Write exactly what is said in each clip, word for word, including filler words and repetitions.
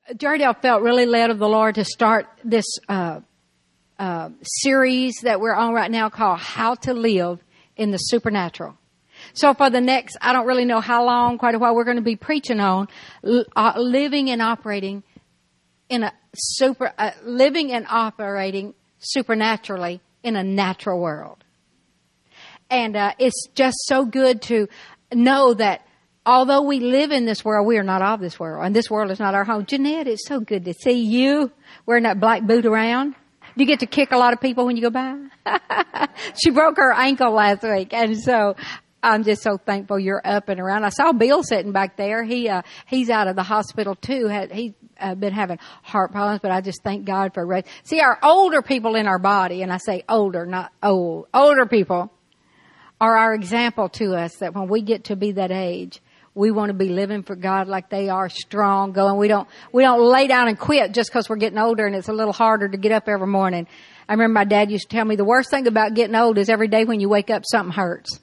Jardel felt really led of the Lord to start this uh, uh, series that we're on right now called How to Live in the Supernatural. So for the next, I don't really know how long, quite a while, we're going to be preaching on uh, living and operating in a super, uh, living and operating supernaturally in a natural world. And uh, it's just so good to know that although we live in this world, we are not of this world. And this world is not our home. Jeanette, it's so good to see you wearing that black boot around. Do you get to kick a lot of people when you go by? She broke her ankle last week. And so I'm just so thankful you're up and around. I saw Bill sitting back there. He, uh, he's out of the hospital too. Had, he's uh, been having heart problems, but I just thank God for rest. See, our older people in our body, and I say older, not old, older people are our example to us that when we get to be that age, we want to be living for God like they are, strong, going. We don't, we don't lay down and quit just because we're getting older and it's a little harder to get up every morning. I remember my dad used to tell me the worst thing about getting old is every day when you wake up, something hurts.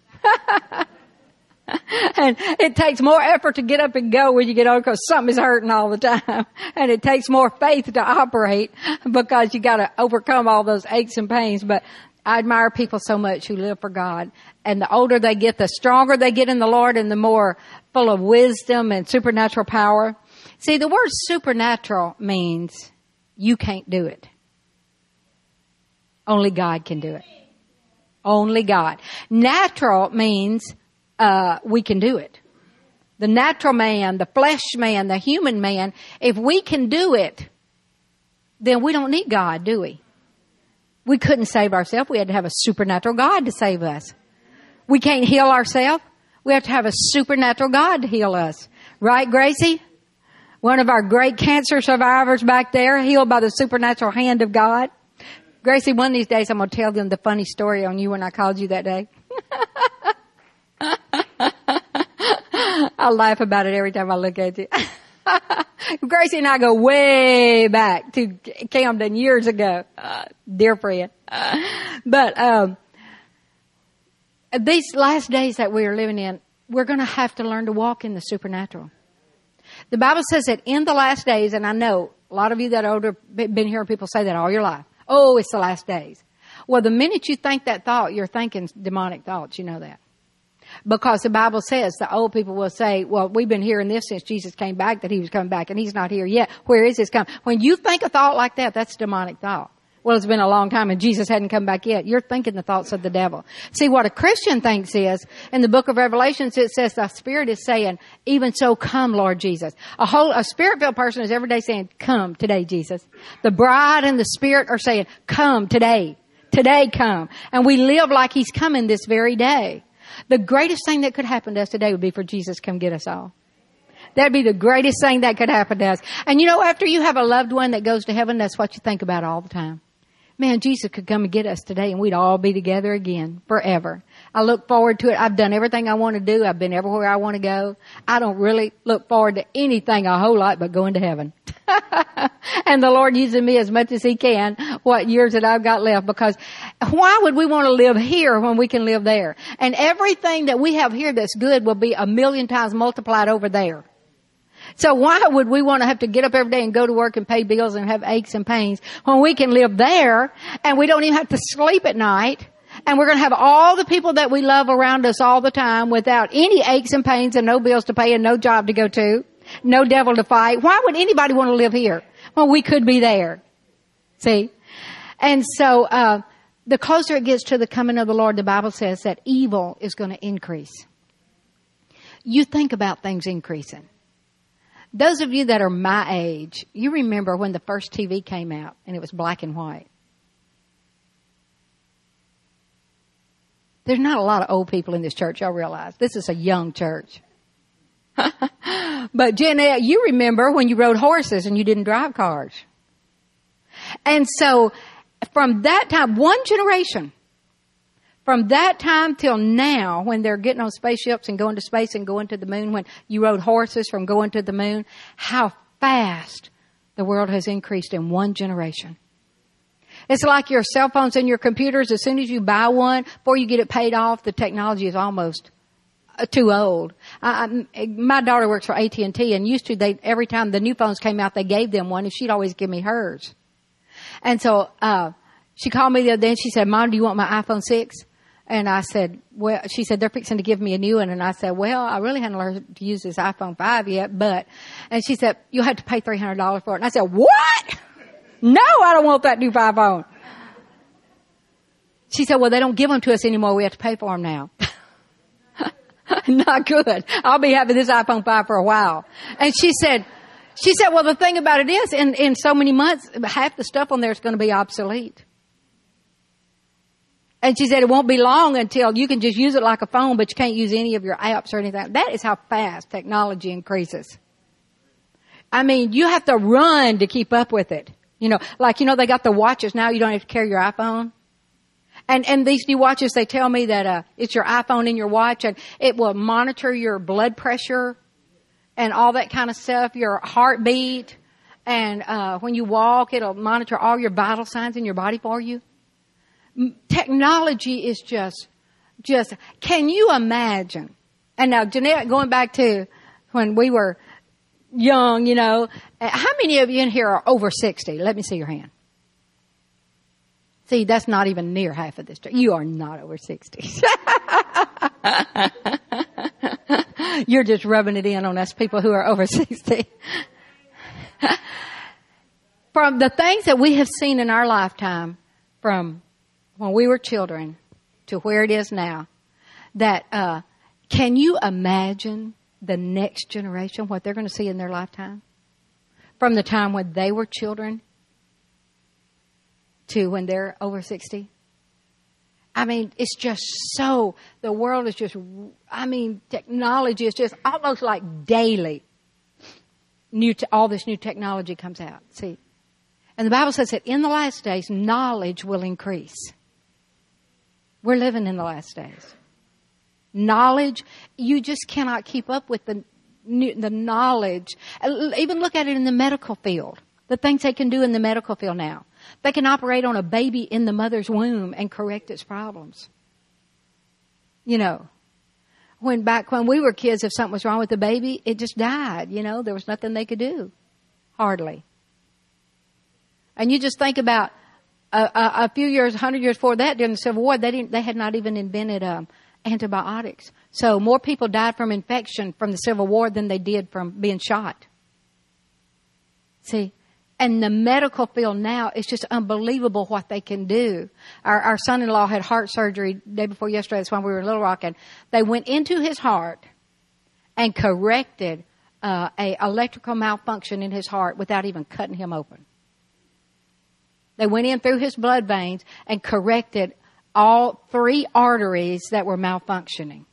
And it takes more effort to get up and go when you get old because something is hurting all the time. And it takes more faith to operate because you got to overcome all those aches and pains. But I admire people so much who live for God. And the older they get, the stronger they get in the Lord and the more full of wisdom and supernatural power. See, the word supernatural means you can't do it. Only God can do it. Only God. Natural means uh we can do it. The natural man, the flesh man, the human man, if we can do it, then we don't need God, do we? We couldn't save ourselves. We had to have a supernatural God to save us. We can't heal ourselves. We have to have a supernatural God to heal us. Right, Gracie? One of our great cancer survivors back there, healed by the supernatural hand of God. Gracie, one of these days I'm going to tell them the funny story on you when I called you that day. I laugh about it every time I look at you. Gracie and I go way back to Camden years ago. Uh, dear friend. Uh, but um these last days that we are living in, we're going to have to learn to walk in the supernatural. The Bible says that in the last days, and I know a lot of you that are older, been hearing people say that all your life. Oh, it's the last days. Well, the minute you think that thought, you're thinking demonic thoughts. You know that. Because the Bible says the old people will say, well, we've been hearing this since Jesus came back, that he was coming back, and he's not here yet. Where is his coming? When you think a thought like that, that's a demonic thought. Well, it's been a long time and Jesus hadn't come back yet. You're thinking the thoughts of the devil. See, what a Christian thinks is, in the book of Revelations, it says the Spirit is saying, even so, come, Lord Jesus. A whole, a Spirit-filled person is every day saying, come today, Jesus. The bride and the Spirit are saying, come today. Today, come. And we live like he's coming this very day. The greatest thing that could happen to us today would be for Jesus to come get us all. That'd be the greatest thing that could happen to us. And you know, after you have a loved one that goes to heaven, that's what you think about all the time. Man, Jesus could come and get us today and we'd all be together again forever. I look forward to it. I've done everything I want to do. I've been everywhere I want to go. I don't really look forward to anything a whole lot but going to heaven. And the Lord using me as much as he can what years that I've got left, because why would we want to live here when we can live there? And everything that we have here that's good will be a million times multiplied over there. So why would we want to have to get up every day and go to work and pay bills and have aches and pains when we can live there and we don't even have to sleep at night, and we're going to have all the people that we love around us all the time without any aches and pains and no bills to pay and no job to go to, no devil to fight? Why would anybody want to live here? Well, we could be there. See? And so, uh, the closer it gets to the coming of the Lord, the Bible says that evil is going to increase. You think about things increasing. Those of you that are my age, you remember when the first T V came out and it was black and white. There's not a lot of old people in this church, y'all realize. This is a young church. But Jeanette, you remember when you rode horses and you didn't drive cars. And so from that time, one generation, from that time till now, when they're getting on spaceships and going to space and going to the moon, when you rode horses from going to the moon, how fast the world has increased in one generation. It's like your cell phones and your computers. As soon as you buy one, before you get it paid off, the technology is almost too old. I, I, my daughter works for A T and T, and used to, they, every time the new phones came out, they gave them one, and she'd always give me hers. And so, uh, she called me the other day and she said, Mom, do you want my iPhone six? And I said, well, she said, they're fixing to give me a new one. And I said, well, I really hadn't learned to use this iPhone five yet, but, and she said, you'll have to pay three hundred dollars for it. And I said, what? No, I don't want that new iPhone. She said, well, they don't give them to us anymore. We have to pay for them now. Not good. I'll be having this iPhone five for a while. And she said, she said, well, the thing about it is, in, in so many months, half the stuff on there is going to be obsolete. And she said, it won't be long until you can just use it like a phone, but you can't use any of your apps or anything. That is how fast technology increases. I mean, you have to run to keep up with it. You know, like, you know, they got the watches now. You don't have to carry your iPhone. And, and these new watches, they tell me that, uh, it's your iPhone in your watch, and it will monitor your blood pressure and all that kind of stuff, your heartbeat. And, uh, when you walk, it'll monitor all your vital signs in your body for you. Technology is just, just, can you imagine? And now, Jeanette, going back to when we were young, you know, how many of you in here are over sixty? Let me see your hand. See, that's not even near half of this. You are not over sixty. You're just rubbing it in on us people who are over sixty. From the things that we have seen in our lifetime, from when we were children to where it is now, that, uh, can you imagine the next generation, what they're going to see in their lifetime? From the time when they were children to when they're over sixty. I mean, it's just so, the world is just, I mean, technology is just almost like daily. New, te- all this new technology comes out. See? And the Bible says that in the last days, knowledge will increase. We're living in the last days. Knowledge, you just cannot keep up with the the knowledge. Even look at it in the medical field. The things they can do in the medical field now. They can operate on a baby in the mother's womb and correct its problems. You know, when back when we were kids, if something was wrong with the baby, it just died. You know, there was nothing they could do. Hardly. And you just think about a, a, a few years, a hundred years before that, during the Civil War, they didn't, they had not even invented um, antibiotics. So more people died from infection from the Civil War than they did from being shot. See, and the medical field now is just unbelievable what they can do. Our, our son-in-law had heart surgery the day before yesterday. That's when we were in Little Rock, and they went into his heart and corrected uh, a electrical malfunction in his heart without even cutting him open. They went in through his blood veins and corrected all three arteries that were malfunctioning.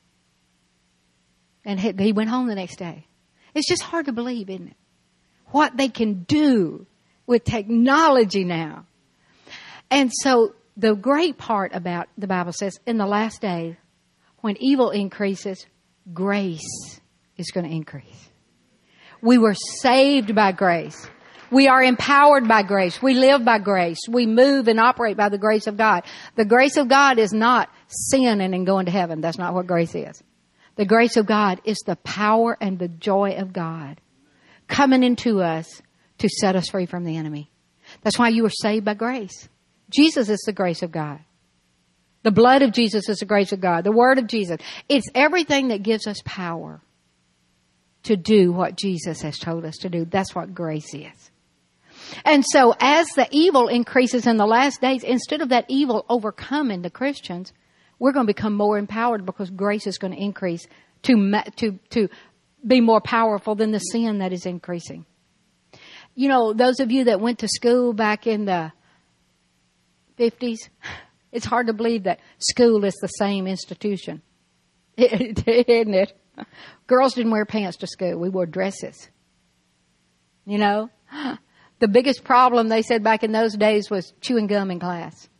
And he, he went home the next day. It's just hard to believe, isn't it? What they can do with technology now. And so the great part about the Bible says in the last days, when evil increases, grace is going to increase. We were saved by grace. We are empowered by grace. We live by grace. We move and operate by the grace of God. The grace of God is not sinning and going to heaven. That's not what grace is. The grace of God is the power and the joy of God coming into us to set us free from the enemy. That's why you were saved by grace. Jesus is the grace of God. The blood of Jesus is the grace of God. The word of Jesus. It's everything that gives us power to do what Jesus has told us to do. That's what grace is. And so as the evil increases in the last days, instead of that evil overcoming the Christians, we're going to become more empowered because grace is going to increase to, to, to be more powerful than the sin that is increasing. You know, those of you that went to school back in the fifties, it's hard to believe that school is the same institution. Isn't it? Girls didn't wear pants to school. We wore dresses. You know? The biggest problem, they said back in those days, was chewing gum in class.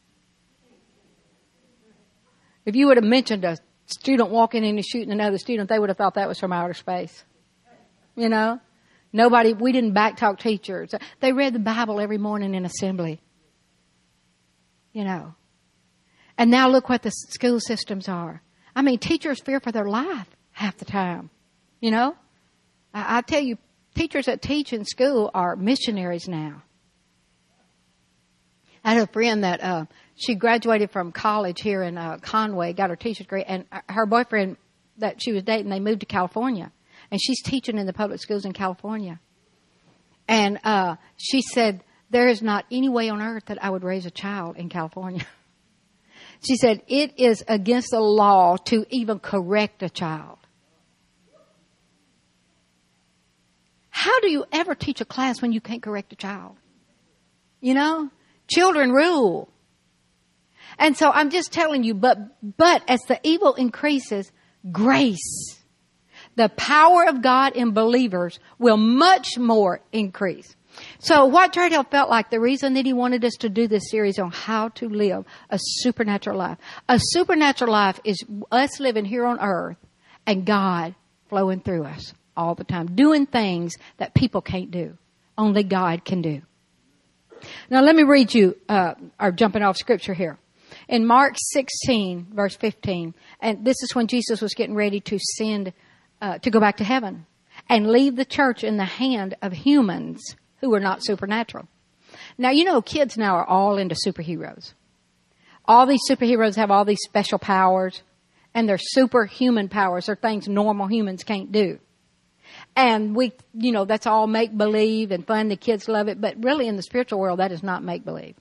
If you would have mentioned a student walking in and shooting another student, they would have thought that was from outer space. You know? Nobody, we didn't backtalk teachers. They read the Bible every morning in assembly. You know? And now look what the school systems are. I mean, teachers fear for their life half the time. You know, I, I tell you, teachers that teach in school are missionaries now. I had a friend that uh, she graduated from college here in uh, Conway, got her teacher's degree, and her boyfriend that she was dating, they moved to California, and she's teaching in the public schools in California. And uh, she said, there is not any way on earth that I would raise a child in California. She said, it is against the law to even correct a child. How do you ever teach a class when you can't correct a child? You know, children rule. And so I'm just telling you, but, but as the evil increases, grace, the power of God in believers will much more increase. So what Jared Hill felt like, the reason that he wanted us to do this series on how to live a supernatural life. A supernatural life is us living here on earth and God flowing through us all the time, doing things that people can't do. Only God can do. Now let me read you, uh, or jumping off scripture here. In Mark sixteen, verse fifteen, and this is when Jesus was getting ready to send, uh, to go back to heaven and leave the church in the hand of humans who are not supernatural. Now, you know, kids now are all into superheroes. All these superheroes have all these special powers, and they're superhuman powers. They're things normal humans can't do. And we, you know, that's all make-believe and fun. The kids love it. But really, in the spiritual world, that is not make-believe.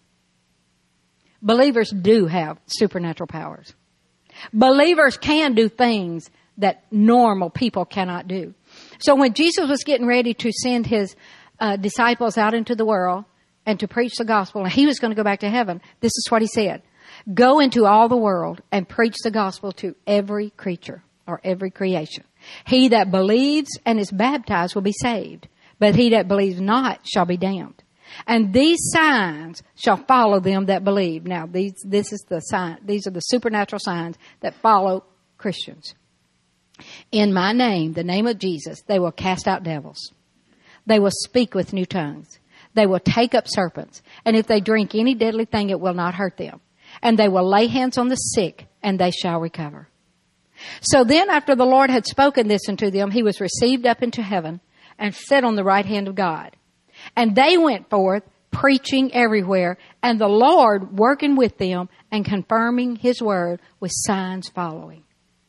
Believers do have supernatural powers. Believers can do things that normal people cannot do. So when Jesus was getting ready to send his uh, disciples out into the world and to preach the gospel, and he was going to go back to heaven, this is what he said. Go into all the world and preach the gospel to every creature or every creation. He that believes and is baptized will be saved, but he that believes not shall be damned. And these signs shall follow them that believe. Now, these, this is the sign. These are the supernatural signs that follow Christians. In my name, the name of Jesus, they will cast out devils. They will speak with new tongues. They will take up serpents. And if they drink any deadly thing, it will not hurt them. And they will lay hands on the sick, and they shall recover. So then, after the Lord had spoken this unto them, he was received up into heaven and sat on the right hand of God. And they went forth, preaching everywhere, and the Lord working with them and confirming his word with signs following.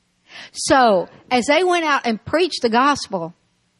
So, as they went out and preached the gospel,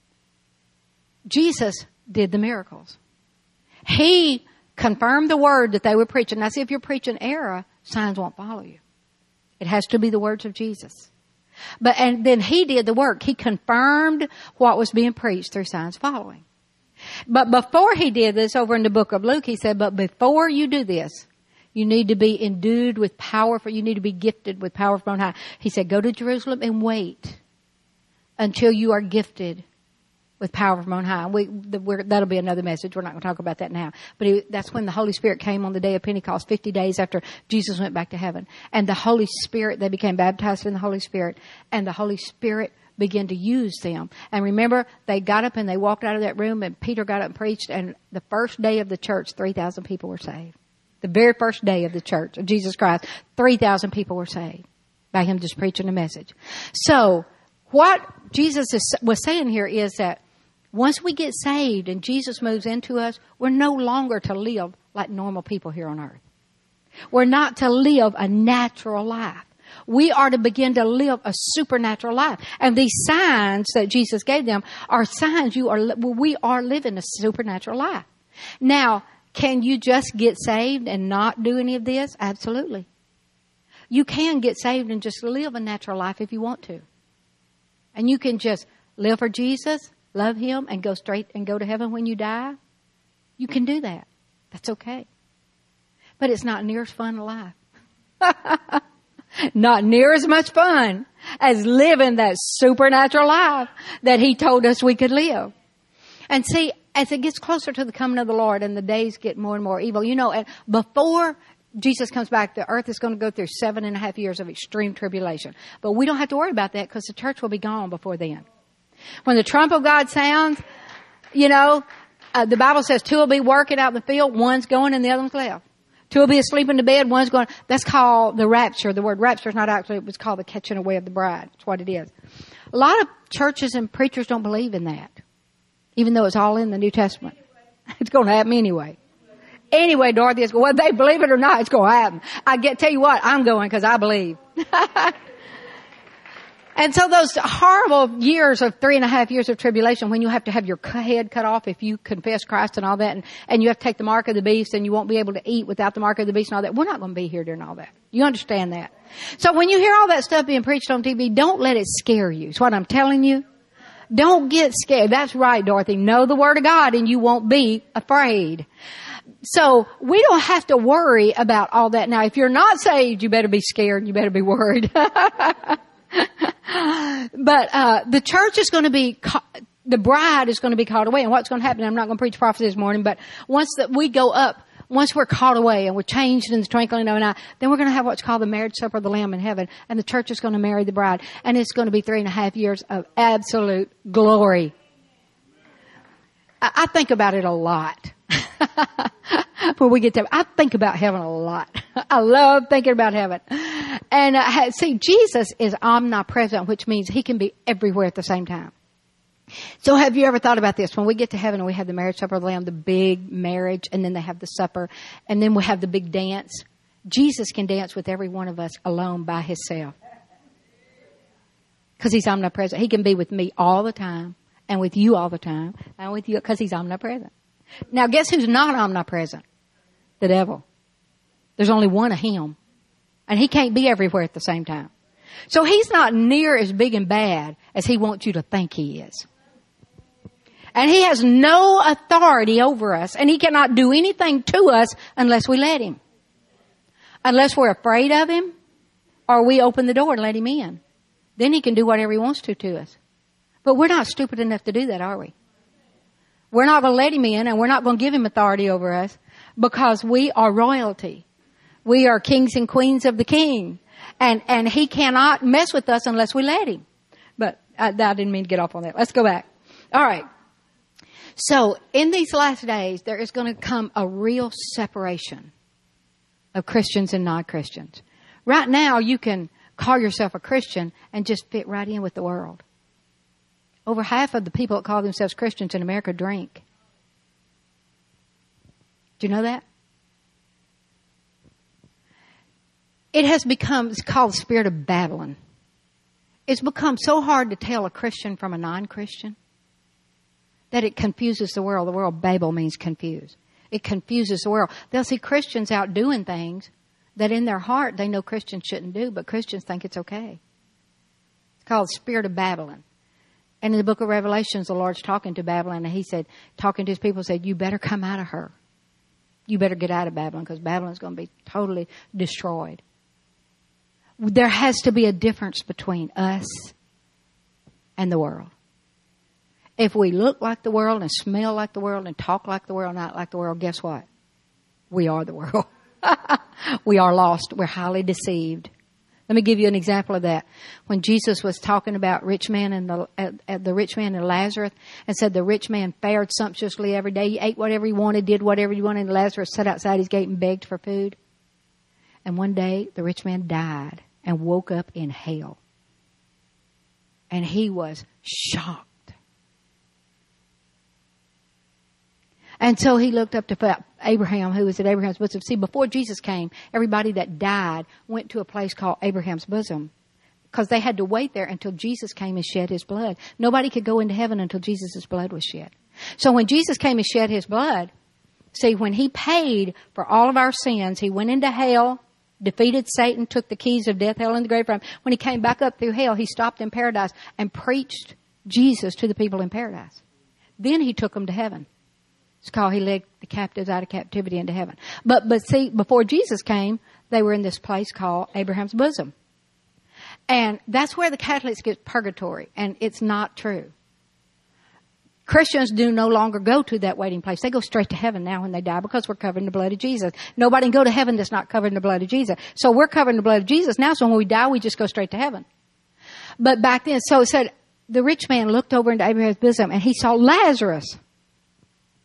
Jesus did the miracles. He confirmed the word that they were preaching. Now, see, if you're preaching error, signs won't follow you. It has to be the words of Jesus. But, and then he did the work. He confirmed what was being preached through signs following. But before he did this, over in the book of Luke, he said, but before you do this, you need to be endued with power, for you need to be gifted with power from on high. He said, go to Jerusalem and wait until you are gifted with power from on high. We, the, we're, that'll be another message. We're not going to talk about that now. But it, that's when the Holy Spirit came on the day of Pentecost, fifty days after Jesus went back to heaven. And the Holy Spirit, they became baptized in the Holy Spirit, and the Holy Spirit began to use them. And remember, they got up and they walked out of that room, and Peter got up and preached, and the first day of the church, three thousand people were saved. The very first day of the church of Jesus Christ, three thousand people were saved by him just preaching the message. So what Jesus is, was saying here is that once we get saved and Jesus moves into us, we're no longer to live like normal people here on earth. We're not to live a natural life. We are to begin to live a supernatural life. And these signs that Jesus gave them are signs you are, we are living a supernatural life. Now, can you just get saved and not do any of this? Absolutely. You can get saved and just live a natural life if you want to. And you can just live for Jesus, love him, and go straight and go to heaven when you die. You can do that. That's okay. But it's not near as fun a life. Not near as much fun as living that supernatural life that he told us we could live. And see, as it gets closer to the coming of the Lord and the days get more and more evil, you know, and before Jesus comes back, the earth is going to go through seven and a half years of extreme tribulation. But we don't have to worry about that because the church will be gone before then. When the trump of God sounds, you know, uh, the Bible says two will be working out in the field, one's going and the other one's left. Two will be asleep in the bed. One's going, that's called the rapture. The word rapture is not actually, it was called the catching away of the bride. That's what it is. A lot of churches and preachers don't believe in that, even though it's all in the New Testament. It's going to happen anyway. Anyway, Dorothy, it's, whether they believe it or not, it's going to happen. I get, tell you what, I'm going because I believe. And so those horrible years of three and a half years of tribulation, when you have to have your head cut off if you confess Christ and all that, and, and you have to take the mark of the beast, and you won't be able to eat without the mark of the beast and all that. We're not going to be here during all that. You understand that? So when you hear all that stuff being preached on T V, don't let it scare you. It's what I'm telling you. Don't get scared. That's right, Dorothy. Know the Word of God and you won't be afraid. So we don't have to worry about all that. Now, if you're not saved, you better be scared. You better be worried. But uh the church is going to be, ca- the bride is going to be called away. And what's going to happen, I'm not going to preach prophecy this morning, but once that we go up, once we're called away and we're changed in the twinkling of an eye, then we're going to have what's called the marriage supper of the Lamb in heaven. And the church is going to marry the bride. And it's going to be three and a half years of absolute glory. I, I think about it a lot. When we get to, I think about heaven a lot. I love thinking about heaven. And uh, see, Jesus is omnipresent, which means he can be everywhere at the same time. So have you ever thought about this? When we get to heaven and we have the marriage supper of the Lamb, the big marriage, and then they have the supper, and then we have the big dance. Jesus can dance with every one of us alone by himself. Because he's omnipresent. He can be with me all the time, and with you all the time, and with you, because he's omnipresent. Now, guess who's not omnipresent? The devil. There's only one of him. And he can't be everywhere at the same time. So he's not near as big and bad as he wants you to think he is. And he has no authority over us. And he cannot do anything to us unless we let him. Unless we're afraid of him, or we open the door and let him in. Then he can do whatever he wants to to us. But we're not stupid enough to do that, are we? We're not going to let him in, and we're not going to give him authority over us, because we are royalty. We are kings and queens of the King. And, and he cannot mess with us unless we let him. But I, I didn't mean to get off on that. Let's go back. All right. So in these last days, there is going to come a real separation of Christians and non-Christians. Right now, you can call yourself a Christian and just fit right in with the world. Over half of the people that call themselves Christians in America drink. Do you know that? It has become, it's called the spirit of Babylon. It's become so hard to tell a Christian from a non-Christian that it confuses the world. The word Babel means confused. It confuses the world. They'll see Christians out doing things that in their heart they know Christians shouldn't do, but Christians think it's okay. It's called the spirit of Babylon. And in the book of Revelations, the Lord's talking to Babylon, and he said, talking to his people, said, you better come out of her. You better get out of Babylon, because Babylon's going to be totally destroyed. There has to be a difference between us and the world. If we look like the world and smell like the world and talk like the world, not like the world, guess what? We are the world. We are lost. We're highly deceived. Let me give you an example of that. When Jesus was talking about rich man and the uh, uh, the rich man and Lazarus, and said the rich man fared sumptuously every day. He ate whatever he wanted, did whatever he wanted, and Lazarus sat outside his gate and begged for food. And one day, the rich man died and woke up in hell. And he was shocked. And so he looked up to Abraham, who was at Abraham's bosom. See, before Jesus came, everybody that died went to a place called Abraham's bosom, because they had to wait there until Jesus came and shed his blood. Nobody could go into heaven until Jesus' blood was shed. So when Jesus came and shed his blood, see, when he paid for all of our sins, he went into hell, defeated Satan, took the keys of death, hell, and the grave from him. When he came back up through hell, he stopped in paradise and preached Jesus to the people in paradise. Then he took them to heaven. It's called he led the captives out of captivity into heaven. But, but see, before Jesus came, they were in this place called Abraham's bosom. And that's where the Catholics get purgatory. And it's not true. Christians do no longer go to that waiting place. They go straight to heaven now when they die, because we're covered in the blood of Jesus. Nobody can go to heaven that's not covered in the blood of Jesus. So we're covered in the blood of Jesus now. So when we die, we just go straight to heaven. But back then, so it said, the rich man looked over into Abraham's bosom and he saw Lazarus.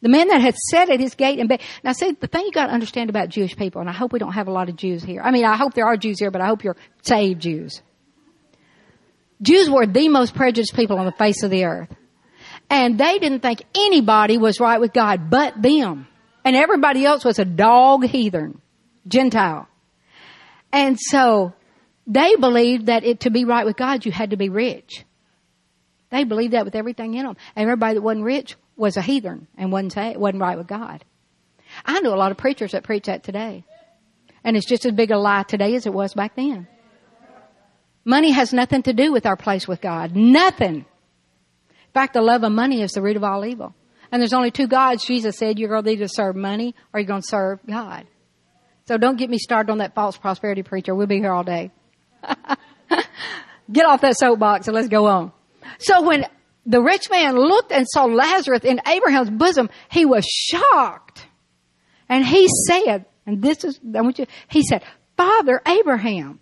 The man that had sat at his gate and begged. Now see, the thing you got to understand about Jewish people, and I hope we don't have a lot of Jews here. I mean, I hope there are Jews here, but I hope you're saved Jews. Jews were the most prejudiced people on the face of the earth. And they didn't think anybody was right with God but them. And everybody else was a dog heathen, Gentile. And so they believed that it, to be right with God, you had to be rich. They believed that with everything in them. And everybody that wasn't rich was a heathen and wasn't, wasn't right with God. I know a lot of preachers that preach that today. And it's just as big a lie today as it was back then. Money has nothing to do with our place with God. Nothing. In fact, the love of money is the root of all evil. And there's only two gods. Jesus said you're going to either serve money or you're going to serve God. So don't get me started on that false prosperity preacher. We'll be here all day. Get off that soapbox and let's go on. So when the rich man looked and saw Lazarus in Abraham's bosom, he was shocked. And he said, and this is, I want you, he said, Father Abraham.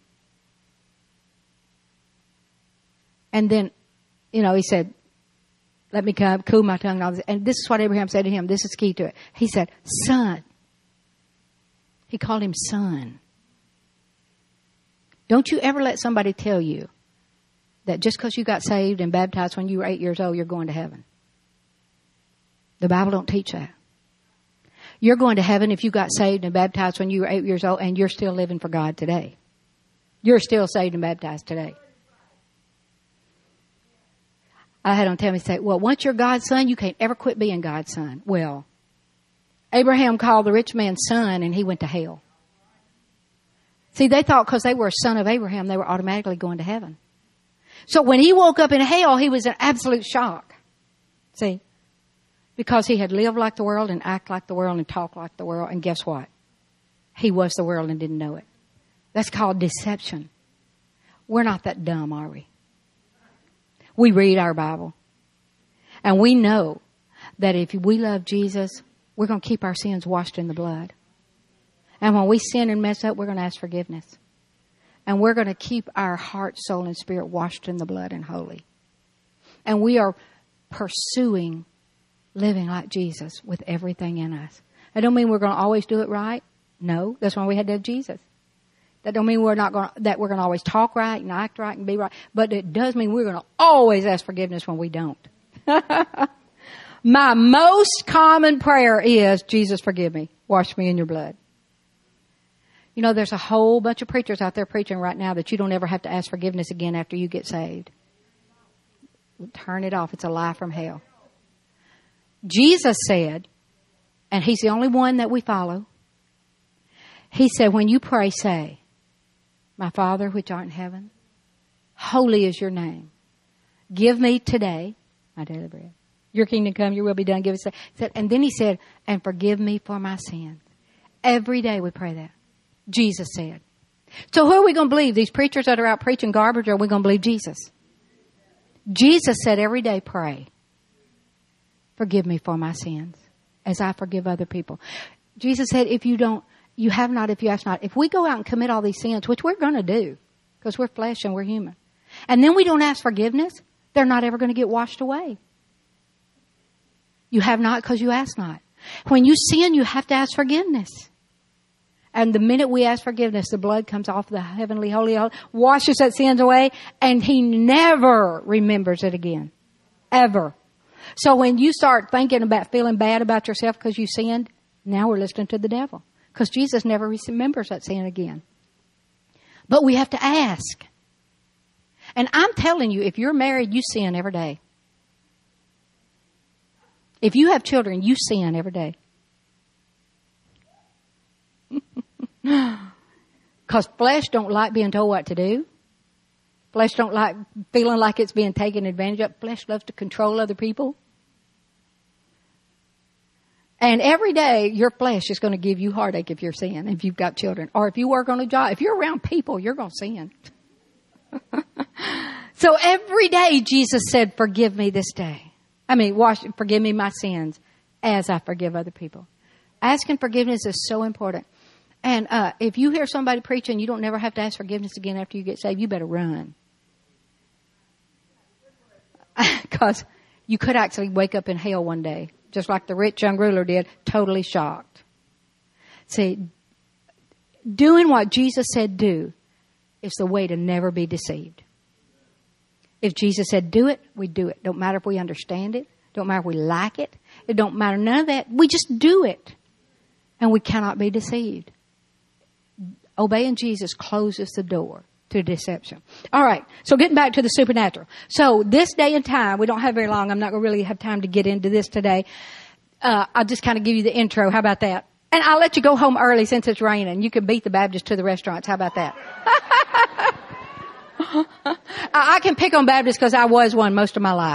And then, you know, he said, let me come, cool my tongue. And, all this. And this is what Abraham said to him. This is key to it. He said, son. He called him son. Don't you ever let somebody tell you that just because you got saved and baptized when you were eight years old, you're going to heaven. The Bible don't teach that. You're going to heaven if you got saved and baptized when you were eight years old and you're still living for God today. You're still saved and baptized today. I had them tell me, say, well, once you're God's son, you can't ever quit being God's son. Well, Abraham called the rich man son and he went to hell. See, they thought because they were a son of Abraham, they were automatically going to heaven. So when he woke up in hell, he was in absolute shock. See, because he had lived like the world and act like the world and talk like the world. And guess what? He was the world and didn't know it. That's called deception. We're not that dumb, are we? We read our Bible. And we know that if we love Jesus, we're going to keep our sins washed in the blood. And when we sin and mess up, we're going to ask forgiveness. And we're going to keep our heart, soul, and spirit washed in the blood and holy. And we are pursuing living like Jesus with everything in us. That don't mean we're going to always do it right. No, that's why we had to have Jesus. That don't mean we're not going to, that we're going to always talk right and act right and be right. But it does mean we're going to always ask forgiveness when we don't. My most common prayer is, Jesus, forgive me. Wash me in your blood. You know, there's a whole bunch of preachers out there preaching right now that you don't ever have to ask forgiveness again after you get saved. Turn it off. It's a lie from hell. Jesus said, and he's the only one that we follow. He said, when you pray, say, my Father which art in heaven, holy is your name. Give me today my daily bread. Your kingdom come, your will be done. Give us that. And then he said, and forgive me for my sins. Every day we pray that. Jesus said. So who are we going to believe? These preachers that are out preaching garbage, or are we going to believe Jesus? Jesus said every day pray. Forgive me for my sins as I forgive other people. Jesus said if you don't, you have not if you ask not. If we go out and commit all these sins, which we're going to do because we're flesh and we're human, and then we don't ask forgiveness, they're not ever going to get washed away. You have not because you ask not. When you sin, you have to ask forgiveness. And the minute we ask forgiveness, the blood comes off the heavenly holy, washes that sins away, and he never remembers it again. Ever. So when you start thinking about feeling bad about yourself because you sinned, now we're listening to the devil. Because Jesus never remembers that sin again. But we have to ask. And I'm telling you, if you're married, you sin every day. If you have children, you sin every day. Because flesh don't like being told what to do. Flesh don't like feeling like it's being taken advantage of. Flesh loves to control other people. And every day, your flesh is going to give you heartache if you're sin, if you've got children. Or if you work on a job. If you're around people, you're going to sin. So every day, Jesus said, forgive me this day. I mean, wash, forgive me my sins as I forgive other people. Asking forgiveness is so important. And uh, if you hear somebody preaching, you don't never have to ask forgiveness again after you get saved, you better run. Because you could actually wake up in hell one day just like the rich young ruler did, totally shocked. See, doing what Jesus said do is the way to never be deceived. If Jesus said do it, we do it. Don't matter if we understand it. Don't matter if we like it. It don't matter none of that. We just do it. And we cannot be deceived. Obeying Jesus closes the door to deception. All right. So getting back to the supernatural. So this day and time, we don't have very long. I'm not going to really have time to get into this today. Uh, I'll just kind of give you the intro. How about that? And I'll let you go home early since it's raining. You can beat the Baptists to the restaurants. How about that? I can pick on Baptists because I was one most of my life.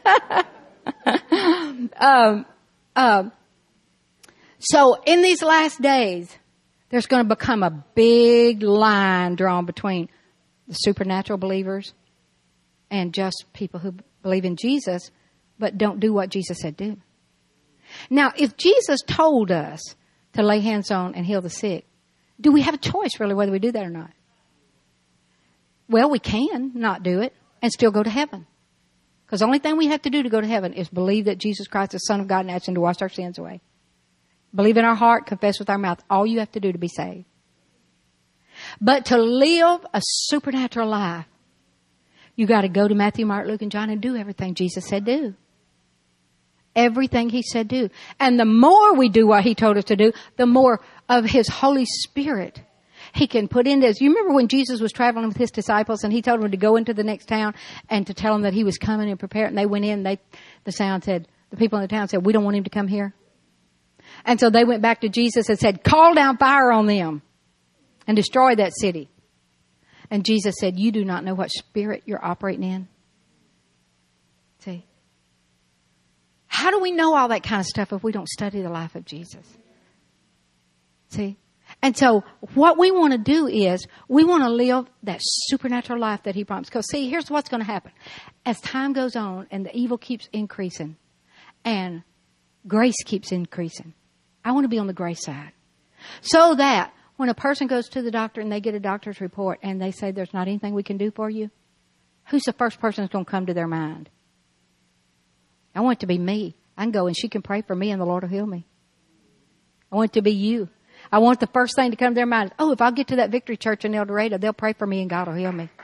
um, um, so in these last days, there's going to become a big line drawn between the supernatural believers and just people who believe in Jesus but don't do what Jesus said do. Now, if Jesus told us to lay hands on and heal the sick, do we have a choice really whether we do that or not? Well, we can not do it and still go to heaven. Because the only thing we have to do to go to heaven is believe that Jesus Christ is the Son of God and ask Him to wash our sins away. Believe in our heart, confess with our mouth. All you have to do to be saved. But to live a supernatural life, you got to go to Matthew, Mark, Luke, and John and do everything Jesus said do. Everything He said do. And the more we do what He told us to do, the more of His Holy Spirit He can put in this. You remember when Jesus was traveling with His disciples and He told them to go into the next town and to tell them that He was coming and prepare it. And they went in. They, the sound said, the people in the town said, we don't want Him to come here. And so they went back to Jesus and said, call down fire on them and destroy that city. And Jesus said, you do not know what spirit you're operating in. See? How do we know all that kind of stuff if we don't study the life of Jesus? See? And so what we want to do is we want to live that supernatural life that He promised. Because see, here's what's going to happen. As time goes on and the evil keeps increasing and grace keeps increasing, I want to be on the grace side. So that when a person goes to the doctor and they get a doctor's report and they say there's not anything we can do for you, who's the first person that's going to come to their mind? I want it to be me. I can go and she can pray for me and the Lord will heal me. I want it to be you. I want the first thing to come to their mind. Oh, if I'll get to that Victory Church in El Dorado, they'll pray for me and God will heal me.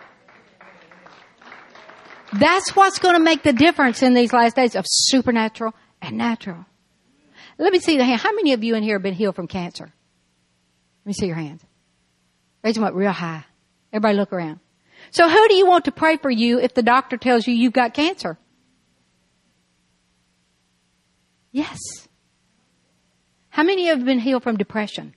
That's what's going to make the difference in these last days of supernatural and natural. Let me see the hand. How many of you in here have been healed from cancer? Let me see your hands. Raise them up real high. Everybody look around. So who do you want to pray for you if the doctor tells you you've got cancer? Yes. How many of you have been healed from depression?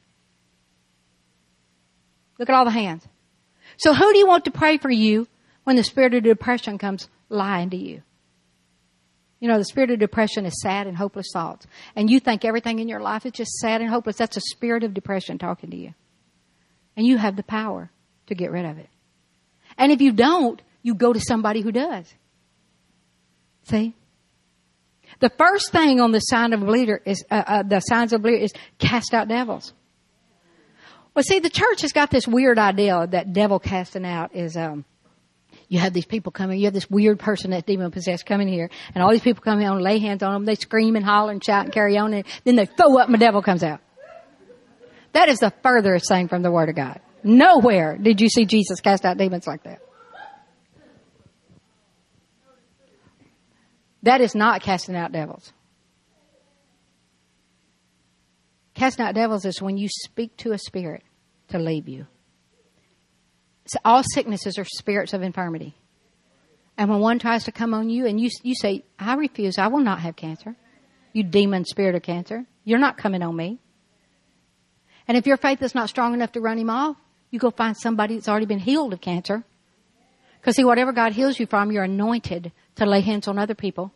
Look at all the hands. So who do you want to pray for you when the spirit of depression comes lying to you? You know, the spirit of depression is sad and hopeless thoughts. And you think everything in your life is just sad and hopeless. That's a spirit of depression talking to you. And you have the power to get rid of it. And if you don't, you go to somebody who does. See? The first thing on the sign of a believer is, uh, uh, the signs of a believer is cast out devils. Well, see, the church has got this weird idea that devil casting out is, um, you have these people coming, you have this weird person that's demon possessed coming here, and all these people come in and lay hands on them, they scream and holler and shout and carry on, and then they throw up and the devil comes out. That is the furthest thing from the Word of God. Nowhere did you see Jesus cast out demons like that. That is not casting out devils. Casting out devils is when you speak to a spirit to leave you. So all sicknesses are spirits of infirmity. And when one tries to come on you and you you say, I refuse, I will not have cancer. You demon spirit of cancer. You're not coming on me. And if your faith is not strong enough to run him off, you go find somebody that's already been healed of cancer. Because see, whatever God heals you from, you're anointed to lay hands on other people.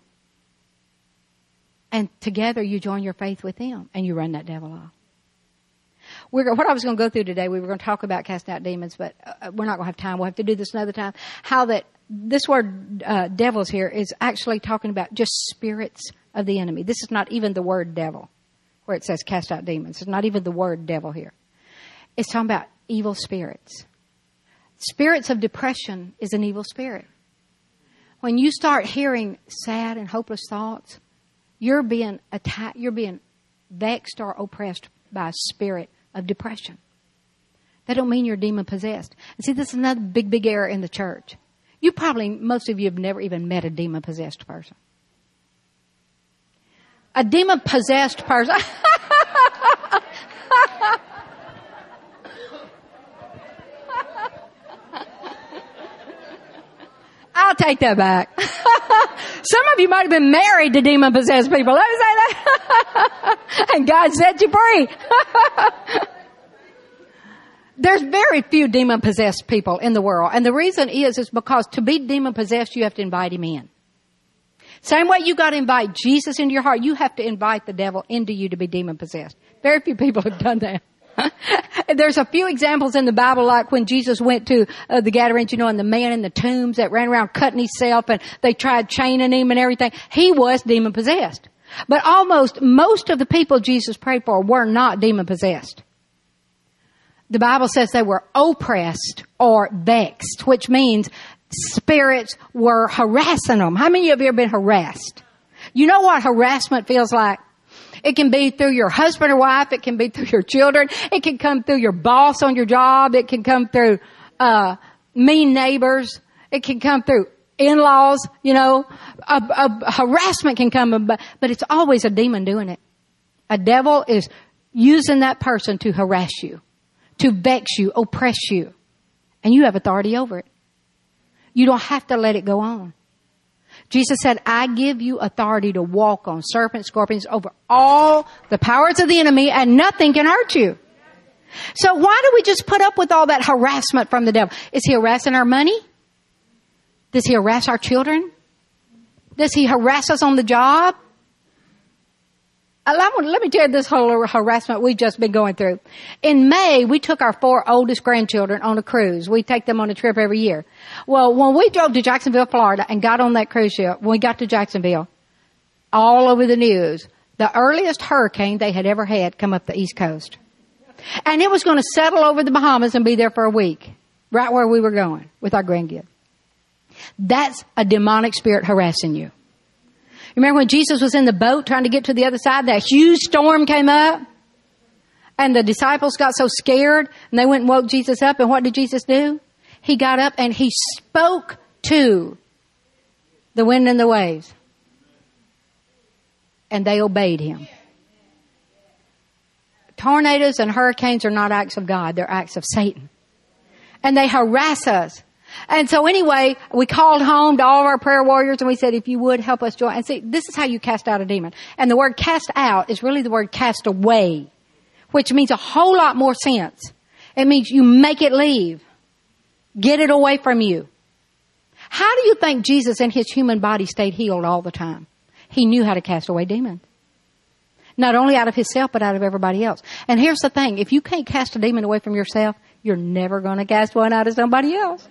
And together you join your faith with them and you run that devil off. We're, what I was going to go through today, we were going to talk about casting out demons, but uh, we're not going to have time. We'll have to do this another time. How that this word uh, devils here is actually talking about just spirits of the enemy. This is not even the word devil, where it says cast out demons. It's not even the word devil here. It's talking about evil spirits. Spirits of depression is an evil spirit. When you start hearing sad and hopeless thoughts, you're being attacked, you're being vexed or oppressed by a spirit of depression. That don't mean you're demon possessed. And see, this is another big, big error in the church. You probably, most of you have never even met a demon possessed person. A demon possessed person. I'll take that back. Some of you might have been married to demon possessed people. Let me say that. And God set you free. There's very few demon possessed people in the world. And the reason is, is because to be demon possessed, you have to invite him in. Same way you got to invite Jesus into your heart, you have to invite the devil into you to be demon possessed. Very few people have done that. There's a few examples in the Bible, like when Jesus went to uh, the Gadarenes, you know, and the man in the tombs that ran around cutting himself, and they tried chaining him and everything. He was demon possessed. But almost most of the people Jesus prayed for were not demon possessed. The Bible says they were oppressed or vexed, which means spirits were harassing them. How many of you have been harassed? You know what harassment feels like? It can be through your husband or wife. It can be through your children. It can come through your boss on your job. It can come through uh mean neighbors. It can come through in-laws. You know, a, a harassment can come, but, but it's always a demon doing it. A devil is using that person to harass you, to vex you, oppress you, and you have authority over it. You don't have to let it go on. Jesus said, I give you authority to walk on serpents, scorpions, over all the powers of the enemy, and nothing can hurt you. So why do we just put up with all that harassment from the devil? Is he harassing our money? Does he harass our children? Does he harass us on the job? Let me tell you this whole harassment we've just been going through. In May, we took our four oldest grandchildren on a cruise. We take them on a trip every year. Well, when we drove to Jacksonville, Florida, and got on that cruise ship, when we got to Jacksonville, all over the news, the earliest hurricane they had ever had come up the East Coast. And it was going to settle over the Bahamas and be there for a week, right where we were going with our grandkids. That's a demonic spirit harassing you. Remember when Jesus was in the boat trying to get to the other side, that huge storm came up and the disciples got so scared and they went and woke Jesus up. And what did Jesus do? He got up and he spoke to the wind and the waves. And they obeyed him. Tornadoes and hurricanes are not acts of God. They're acts of Satan. And they harass us. And so anyway, we called home to all of our prayer warriors and we said, if you would help us join. And see, this is how you cast out a demon. And the word cast out is really the word cast away, which means a whole lot more sense. It means you make it leave. Get it away from you. How do you think Jesus in his human body stayed healed all the time? He knew how to cast away demons. Not only out of himself, but out of everybody else. And here's the thing. If you can't cast a demon away from yourself, you're never going to cast one out of somebody else.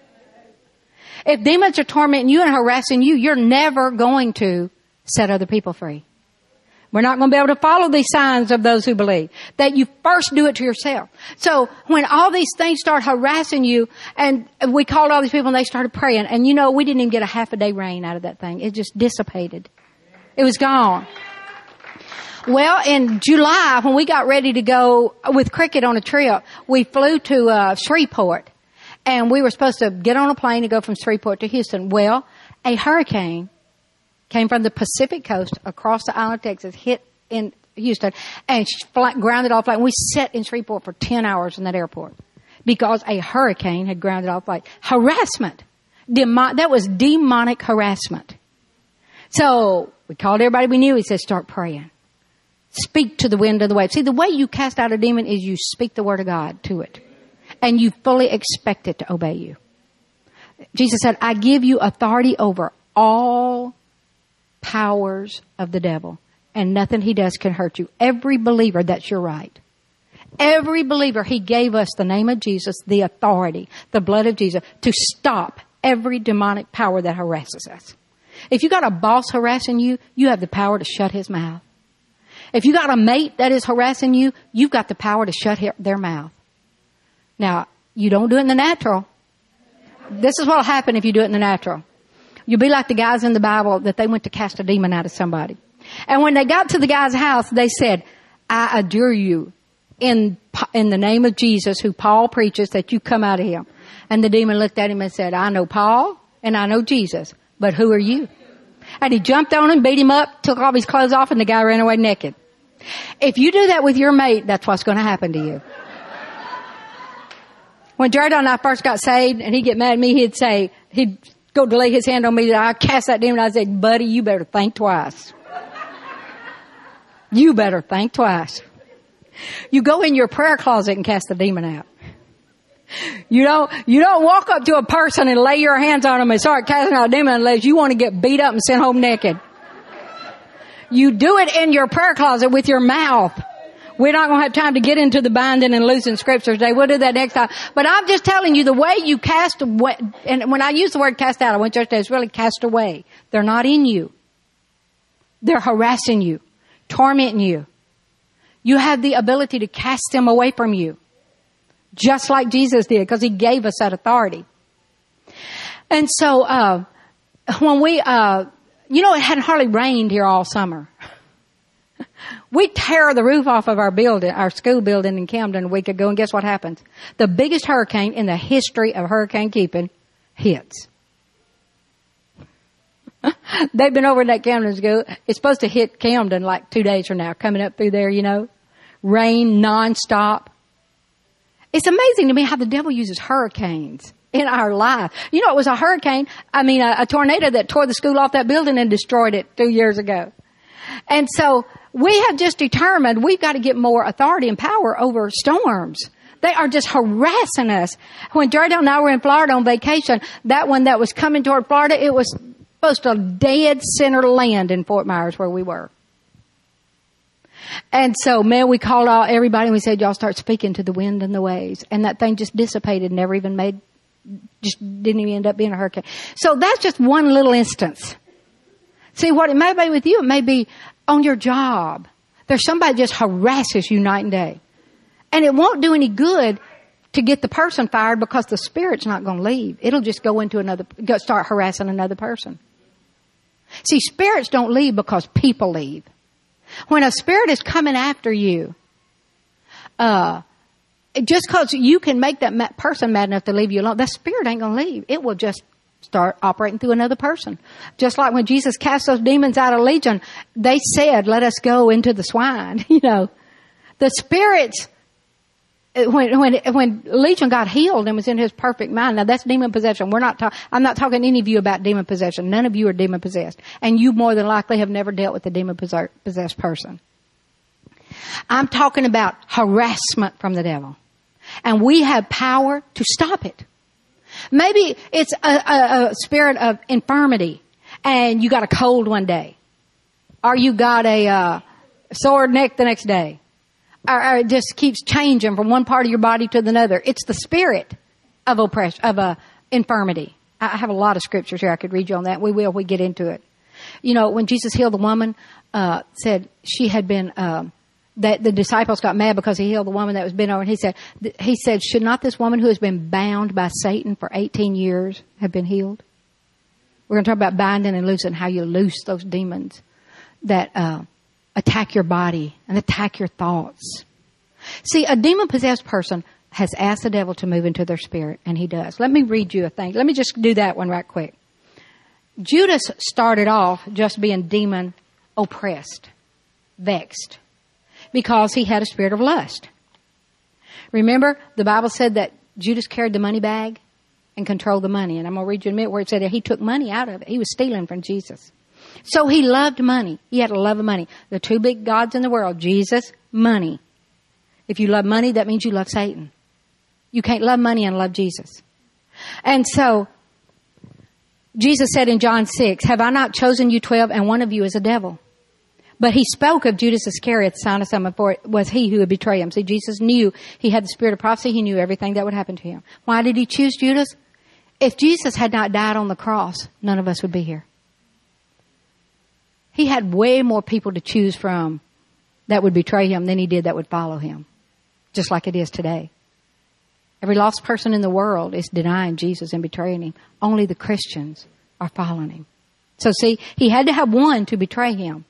If demons are tormenting you and harassing you, you're never going to set other people free. We're not going to be able to follow these signs of those who believe. That you first do it to yourself. So when all these things start harassing you, and we called all these people and they started praying, and you know, we didn't even get a half a day rain out of that thing. It just dissipated. It was gone. Well, in July, when we got ready to go with Cricket on a trip, we flew to uh, Shreveport. And we were supposed to get on a plane and go from Shreveport to Houston. Well, a hurricane came from the Pacific coast across the island of Texas, hit in Houston, and grounded all flight. We sat in Shreveport for ten hours in that airport because a hurricane had grounded all flight. Harassment. Demo- that was demonic harassment. So we called everybody we knew. He said, start praying. Speak to the wind and the waves. See, the way you cast out a demon is you speak the word of God to it. And you fully expect it to obey you. Jesus said, I give you authority over all powers of the devil. And nothing he does can hurt you. Every believer, that's your right. Every believer, he gave us the name of Jesus, the authority, the blood of Jesus, to stop every demonic power that harasses us. If you got a boss harassing you, you have the power to shut his mouth. If you got a mate that is harassing you, you've got the power to shut their mouth. Now, you don't do it in the natural. This is what will happen if you do it in the natural. You'll be like the guys in the Bible that they went to cast a demon out of somebody. And when they got to the guy's house, they said, I adjure you in, in the name of Jesus, who Paul preaches, that you come out of him. And the demon looked at him and said, I know Paul and I know Jesus, but who are you? And he jumped on him, beat him up, took all his clothes off, and the guy ran away naked. If you do that with your mate, that's what's going to happen to you. When Jared and I first got saved and he'd get mad at me, he'd say, he'd go to lay his hand on me, I cast that demon. I said, buddy, you better think twice. You better think twice. You go in your prayer closet and cast the demon out. You don't, you don't walk up to a person and lay your hands on them and start casting out a demon unless you want to get beat up and sent home naked. You do it in your prayer closet with your mouth. We're not going to have time to get into the binding and loosing scriptures today. We'll do that next time. But I'm just telling you, the way you cast away, and when I use the word cast out, I want you to say it's really cast away. They're not in you. They're harassing you, tormenting you. You have the ability to cast them away from you, just like Jesus did, because he gave us that authority. And so, uh, when we, uh, you know, it hadn't hardly rained here all summer. We tear the roof off of our building, our school building in Camden a week ago, and guess what happens? The biggest hurricane in the history of hurricane keeping hits. They've been over in that Camden school. It's supposed to hit Camden like two days from now, coming up through there, you know. Rain nonstop. It's amazing to me how the devil uses hurricanes in our life. You know, it was a hurricane, I mean, a, a tornado that tore the school off that building and destroyed it two years ago. And so we have just determined we've got to get more authority and power over storms. They are just harassing us. When Jared and I were in Florida on vacation, that one that was coming toward Florida, it was supposed to dead center land in Fort Myers where we were. And so, man, we called all everybody and we said, y'all start speaking to the wind and the waves. And that thing just dissipated, never even made, just didn't even end up being a hurricane. So that's just one little instance. See, what it may be with you, it may be on your job. There's somebody just harasses you night and day. And it won't do any good to get the person fired because the spirit's not going to leave. It'll just go into another, go start harassing another person. See, spirits don't leave because people leave. When a spirit is coming after you, uh, just because you can make that ma- person mad enough to leave you alone, that spirit ain't going to leave. It will just start operating through another person. Just like when Jesus cast those demons out of Legion, they said, let us go into the swine. You know, the spirits, when, when, when Legion got healed and was in his perfect mind, now that's demon possession. We're not talking, I'm not talking to any of you about demon possession. None of you are demon possessed. And you more than likely have never dealt with a demon possessed person. I'm talking about harassment from the devil. And we have power to stop it. Maybe it's a, a, a spirit of infirmity and you got a cold one day. Or you got a uh, sore neck the next day. Or, or it just keeps changing from one part of your body to another. It's the spirit of oppression, of uh, infirmity. I have a lot of scriptures here I could read you on that. We will, we get into it. You know, when Jesus healed the woman, uh, said she had been, um, that the disciples got mad because he healed the woman that was bent over. And he said, he said, should not this woman who has been bound by Satan for eighteen years have been healed? We're going to talk about binding and loosing, how you loose those demons that, uh, attack your body and attack your thoughts. See, a demon-possessed person has asked the devil to move into their spirit, and he does. Let me read you a thing. Let me just do that one right quick. Judas started off just being demon-oppressed, vexed, because he had a spirit of lust. Remember, the Bible said that Judas carried the money bag and controlled the money. And I'm going to read you in a minute where it said that he took money out of it. He was stealing from Jesus. So he loved money. He had a love of money. The two big gods in the world, Jesus, money. If you love money, that means you love Satan. You can't love money and love Jesus. And so Jesus said in John six, have I not chosen you twelve, and one of you is a devil? But he spoke of Judas Iscariot, son of Simon, for it was he who would betray him. See, Jesus knew he had the spirit of prophecy. He knew everything that would happen to him. Why did he choose Judas? If Jesus had not died on the cross, none of us would be here. He had way more people to choose from that would betray him than he did that would follow him. Just like it is today. Every lost person in the world is denying Jesus and betraying him. Only the Christians are following him. So see, he had to have one to betray him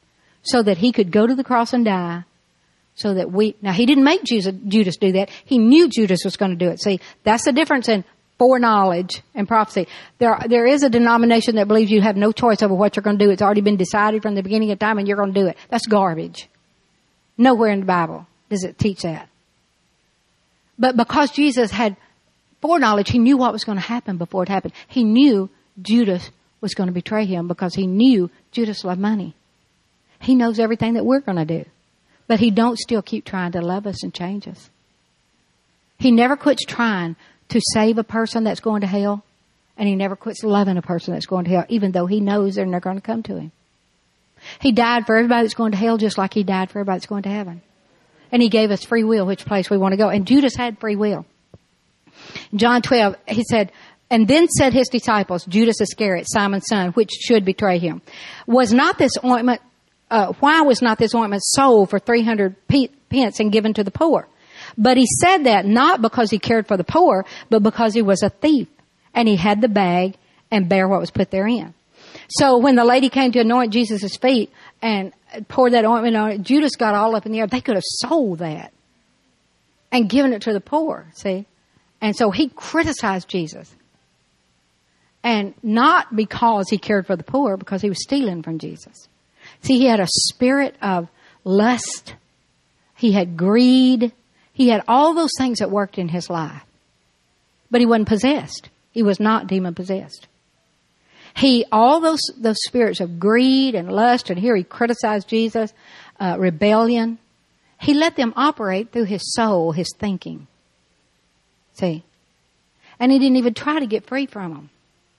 so that he could go to the cross and die, so that we, now he didn't make Judas do that. He knew Judas was going to do it. See, that's the difference in foreknowledge and prophecy. There, there is a denomination that believes you have no choice over what you're going to do. It's already been decided from the beginning of time and you're going to do it. That's garbage. Nowhere in the Bible does it teach that. But because Jesus had foreknowledge, he knew what was going to happen before it happened. He knew Judas was going to betray him because he knew Judas loved money. He knows everything that we're going to do. But he don't still keep trying to love us and change us. He never quits trying to save a person that's going to hell. And he never quits loving a person that's going to hell, even though he knows they're never going to come to him. He died for everybody that's going to hell just like he died for everybody that's going to heaven. And he gave us free will, which place we want to go. And Judas had free will. In John twelve, he said, and then said his disciples, Judas Iscariot, Simon's son, which should betray him. Was not this ointment, uh, why was not this ointment sold for three hundred pence and given to the poor? But he said that not because he cared for the poor, but because he was a thief. And he had the bag and bare what was put therein. So when the lady came to anoint Jesus' feet and poured that ointment on it, Judas got all up in the air. They could have sold that and given it to the poor, see? And so he criticized Jesus. And not because he cared for the poor, because he was stealing from Jesus. See, he had a spirit of lust. He had greed. He had all those things that worked in his life. But he wasn't possessed. He was not demon possessed. He, all those, those spirits of greed and lust, and here he criticized Jesus, uh, rebellion. He let them operate through his soul, his thinking. See? And he didn't even try to get free from them.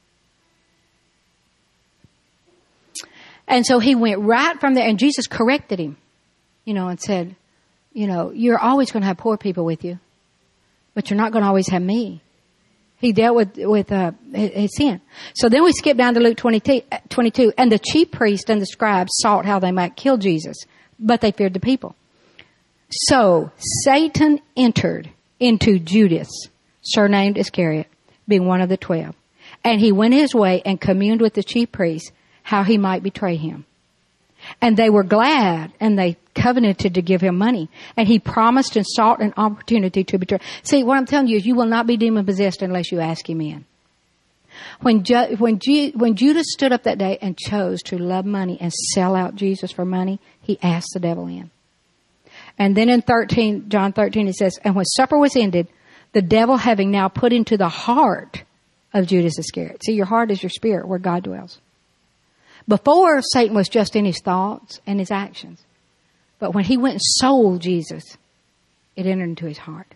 And so he went right from there, and Jesus corrected him, you know, and said, you know, you're always going to have poor people with you, but you're not going to always have me. He dealt with, with, uh, his sin. So then we skip down to Luke twenty-two. And the chief priest and the scribes sought how they might kill Jesus, but they feared the people. So Satan entered into Judas, surnamed Iscariot, being one of the twelve. And he went his way and communed with the chief priests how he might betray him. And they were glad, and they covenanted to give him money. And he promised and sought an opportunity to betray. See, what I'm telling you is you will not be demon-possessed unless you ask him in. When, Ju- when, G- when Judas stood up that day and chose to love money and sell out Jesus for money, he asked the devil in. And then in thirteen, John thirteen, it says, and when supper was ended, the devil having now put into the heart of Judas Iscariot. See, your heart is your spirit where God dwells. Before, Satan was just in his thoughts and his actions. But when he went and sold Jesus, it entered into his heart.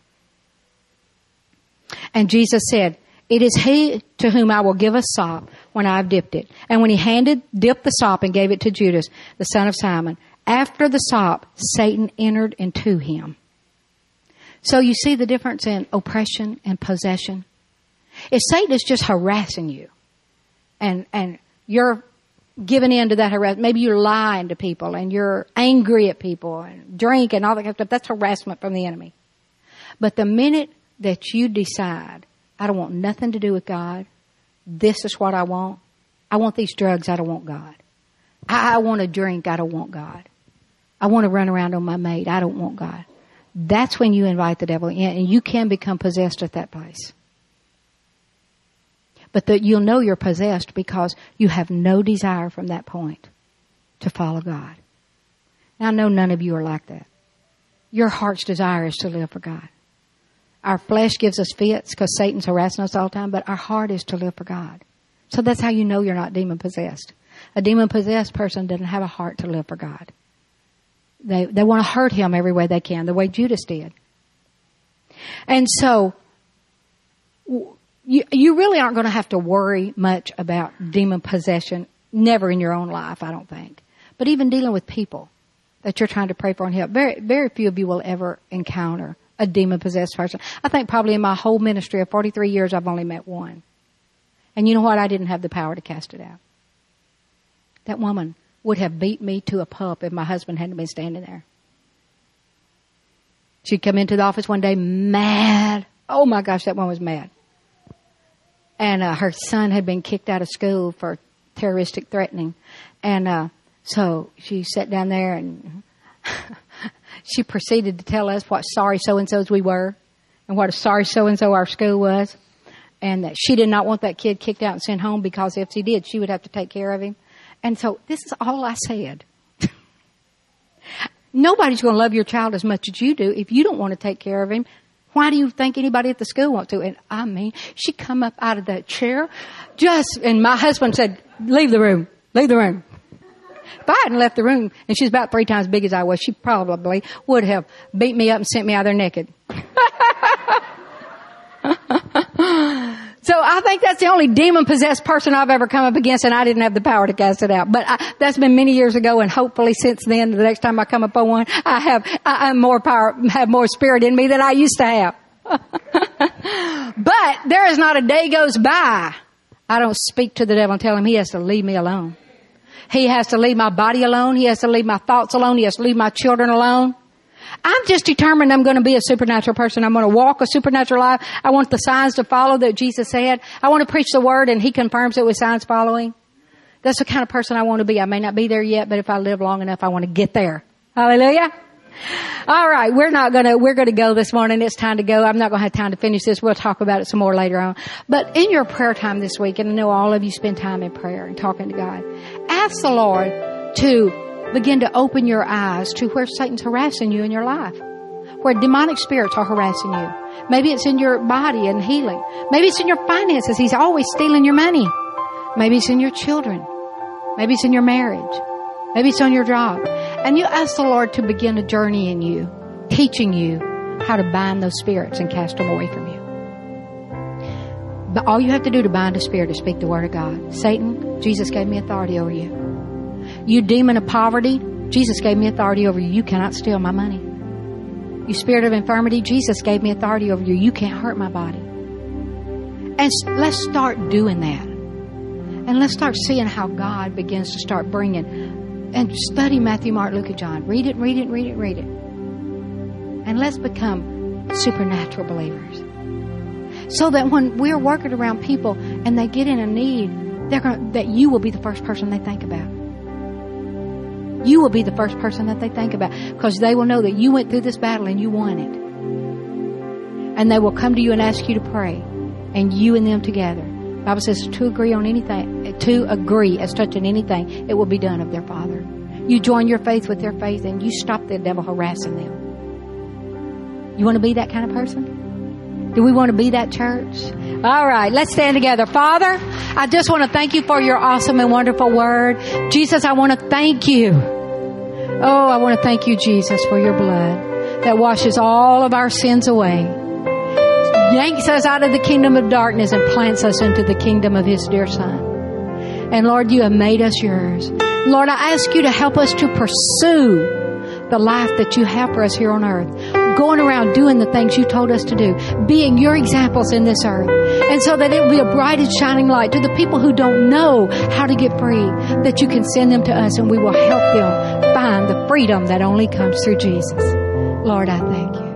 And Jesus said, it is he to whom I will give a sop when I have dipped it. And when he handed, dipped the sop and gave it to Judas, the son of Simon, after the sop, Satan entered into him. So you see the difference in oppression and possession? If Satan is just harassing you and, and you're giving in to that harassment. Maybe you're lying to people and you're angry at people and drink and all that kind of stuff. That's harassment from the enemy. But the minute that you decide, I don't want nothing to do with God. This is what I want. I want these drugs. I don't want God. I want to drink. I don't want God. I want to run around on my mate. I don't want God. That's when you invite the devil in, and you can become possessed at that place. But that you'll know you're possessed because you have no desire from that point to follow God. Now, I know none of you are like that. Your heart's desire is to live for God. Our flesh gives us fits because Satan's harassing us all the time, but our heart is to live for God. So that's how you know you're not demon-possessed. A demon-possessed person doesn't have a heart to live for God. They, they want to hurt him every way they can, the way Judas did. And so, You, you really aren't going to have to worry much about demon possession, never in your own life, I don't think. But even dealing with people that you're trying to pray for and help, very, very few of you will ever encounter a demon-possessed person. I think probably in my whole ministry of forty-three years, I've only met one. And you know what? I didn't have the power to cast it out. That woman would have beat me to a pulp if my husband hadn't been standing there. She'd come into the office one day mad. Oh my gosh, that one was mad. And uh, her son had been kicked out of school for terroristic threatening. And uh, So she sat down there and she proceeded to tell us what sorry so-and-sos we were and what a sorry so-and-so our school was. And that she did not want that kid kicked out and sent home because if she did, she would have to take care of him. And so this is all I said. Nobody's going to love your child as much as you do if you don't want to take care of him. Why do you think anybody at the school wants to? And I mean, she come up out of that chair just, and my husband said, leave the room, leave the room. If I hadn't left the room, and she's about three times as big as I was, she probably would have beat me up and sent me out there naked. So I think that's the only demon-possessed person I've ever come up against, and I didn't have the power to cast it out. But I, that's been many years ago, and hopefully since then, the next time I come up on one, I have I, I'm more power, have more spirit in me than I used to have. But there is not a day goes by I don't speak to the devil and tell him he has to leave me alone. He has to leave my body alone. He has to leave my thoughts alone. He has to leave my children alone. I'm just determined I'm going to be a supernatural person. I'm going to walk a supernatural life. I want the signs to follow that Jesus said. I want to preach the word and he confirms it with signs following. That's the kind of person I want to be. I may not be there yet, but if I live long enough, I want to get there. Hallelujah. All right. We're not going to, we're going to go this morning. It's time to go. I'm not going to have time to finish this. We'll talk about it some more later on. But in your prayer time this week, and I know all of you spend time in prayer and talking to God, ask the Lord to begin to open your eyes to where Satan's harassing you in your life, where demonic spirits are harassing you. Maybe it's in your body and healing. Maybe it's in your finances. He's always stealing your money. Maybe it's in your children. Maybe it's in your marriage. Maybe it's on your job. And you ask the Lord to begin a journey in you, teaching you how to bind those spirits and cast them away from you. But all you have to do to bind a spirit is speak the word of God. Satan, Jesus gave me authority over you. You demon of poverty, Jesus gave me authority over you. You cannot steal my money. You spirit of infirmity, Jesus gave me authority over you. You can't hurt my body. And let's start doing that. And let's start seeing how God begins to start bringing. And study Matthew, Mark, Luke, and John. Read it, read it, read it, read it. And let's become supernatural believers. So that when we're working around people and they get in a need, they're gonna, that you will be the first person they think about. You will be the first person that they think about, because they will know that you went through this battle and you won it. And they will come to you and ask you to pray, and you and them together. The Bible says to agree on anything, to agree as touching anything, it will be done of their Father. You join your faith with their faith and you stop the devil harassing them. You want to be that kind of person? Do we want to be that church? All right, let's stand together. Father, I just want to thank you for your awesome and wonderful word. Jesus, I want to thank you. Oh, I want to thank you, Jesus, for your blood that washes all of our sins away, yanks us out of the kingdom of darkness and plants us into the kingdom of his dear Son. And Lord, you have made us yours. Lord, I ask you to help us to pursue the life that you have for us here on earth, going around doing the things you told us to do, being your examples in this earth. And so that it will be a bright and shining light to the people who don't know how to get free, that you can send them to us and we will help them find the freedom that only comes through Jesus. Lord, I thank you.